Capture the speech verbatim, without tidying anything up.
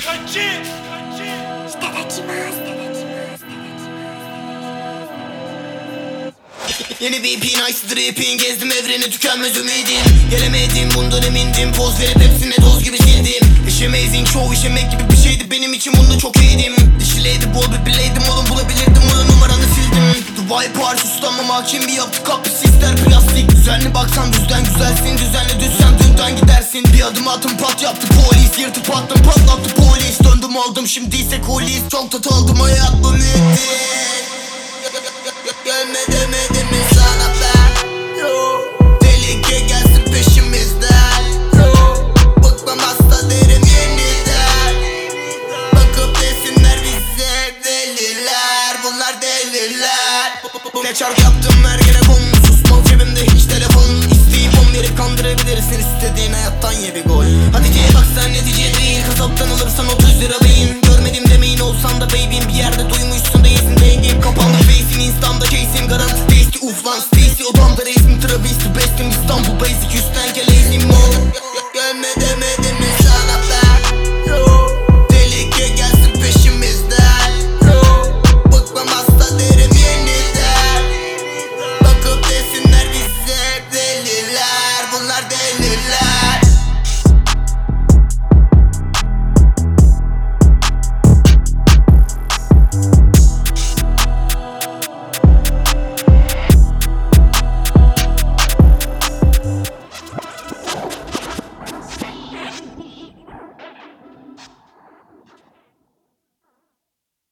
Yeni bir P nice dripping, gezdim evreni tükenmez ümidim. Gelemedim bundan emindim, poz verip hepsine doz gibi sildim. İş amazing, çoğu işemek gibi bir şeydi benim için, bunda çok iyiydim. Dişileydi bol bir bileydim, oğlum bulabilirdim, ona numaranı sildim. Dubai Paris uslanmam hakim bir yaptı, kapı ister plastik. Düzenli baksan düzden güzelsin, düzenli düzsen dünden gidersin. Bir adım atım pat yaptı polis, yırtıp attım patlattı polis. Döndüm aldım şimdi ise kolis, çok tat aldım hayat bu müddet. Gelme demedim mi sana ben? Yo. Tehlike gelsin peşimizden. Yo. Bıkmam hasta derim yeniden. Bakıp desinler bize deliler. Bunlar deliler. Ne çark yaptım her gene konu. Susmam cebimde hiç telefon. İsteyip on verip kandırabilirsin, istediğin hayattan ye bir gol. Hatice'ye bak sen netice değil. Kasaptan alırsan otuz lira beyin. Görmedim demeyin olsan da baby'im. Bir yerde duymuşsun değilsin dengim. Kapandı face'in insta'mda case'im. Garanti değişti uf lan Stacy. Odamda resmi travesti. Bestim İstanbul basic üstten.